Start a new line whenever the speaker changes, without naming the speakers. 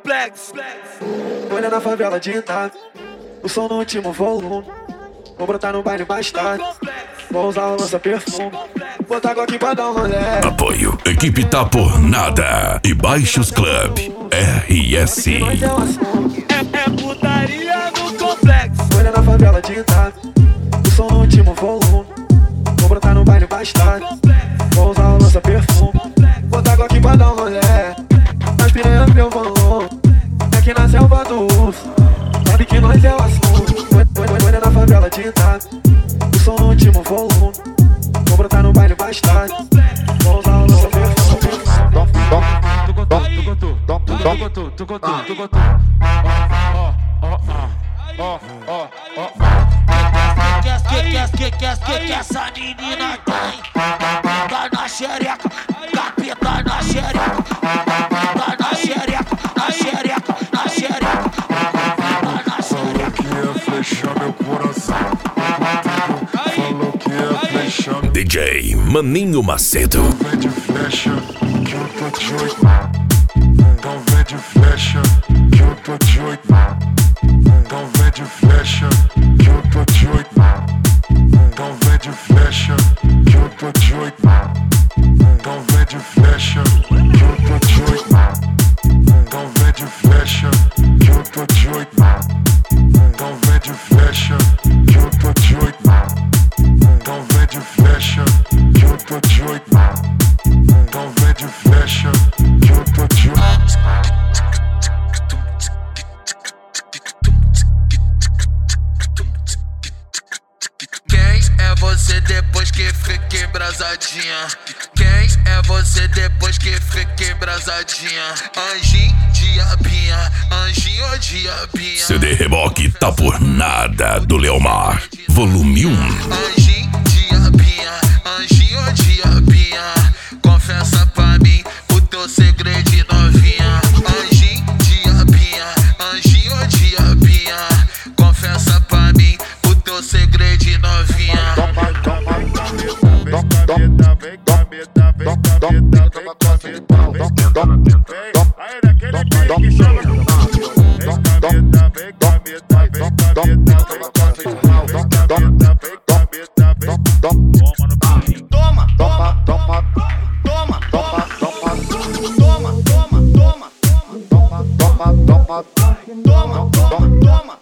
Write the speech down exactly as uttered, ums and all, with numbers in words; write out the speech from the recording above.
complexo.
Olha na favela de Itália, o som no último volume. Vou brotar no baile mais tarde, vou usar o lança-perfume, botar água aqui pra dar um rolê.
Apoio, equipe tá por nada e Baixos Club, R S.
É, é putaria no complexo.
Olha na favela de Itália, o som no último volume. Vou brotar no baile mais tarde, vou usar o lança-perfume, botar água aqui pra dar um rolê. As piranhas meu volume, é que na selva do urso, sabe que nós é o assunto. Olha na favela de Itália, o som no último volume. Vou brotar no baile mais tarde, vou usar o lança-perfume.
Tu contou, tu contou, tu contou, tu contou, tu contou. Ó, ó, ó, ó, ó.
Que que que que essa menina tem? Tá na xereca, capeta na xereca. Tá na xereca, na xereca, na xereca. Tá na xereca.
Falou que ia flechar meu coração. Falou que ia flechar.
D J Maninho Macedo.
Vem de flecha, que eu tô de oito. Então vem de flecha, que eu tô de oito. Então vem de flecha, que eu tô de oito. Então vem de flecha, que eu tô de oito. Então vem de flecha, que eu tô de oito. Então vem de flecha, que eu tô de oito. Então vem de flecha, que eu tô de oito. Então vem de flecha, que eu tô de oito. Então vem de flecha, que eu tô de oito.
Quem é você depois que fica embrasadinha? Quem é você depois que fica embrasadinha? Anjinho, diabinha, anjinho ou diabinha?
C D Reboque tá por nada do Leomar, volume um.
Anjinho, diabinha, anjinho ou diabinha? Confessa pra mim o teu segredo de novinha. Anjinho, diabinha, anjinho ou diabinha? Confessa pra mim o teu segredo de novinha.
Toma, toma, toma, toma, toma, toma, toma, toma, toma, toma, toma, toma, toma, toma, toma.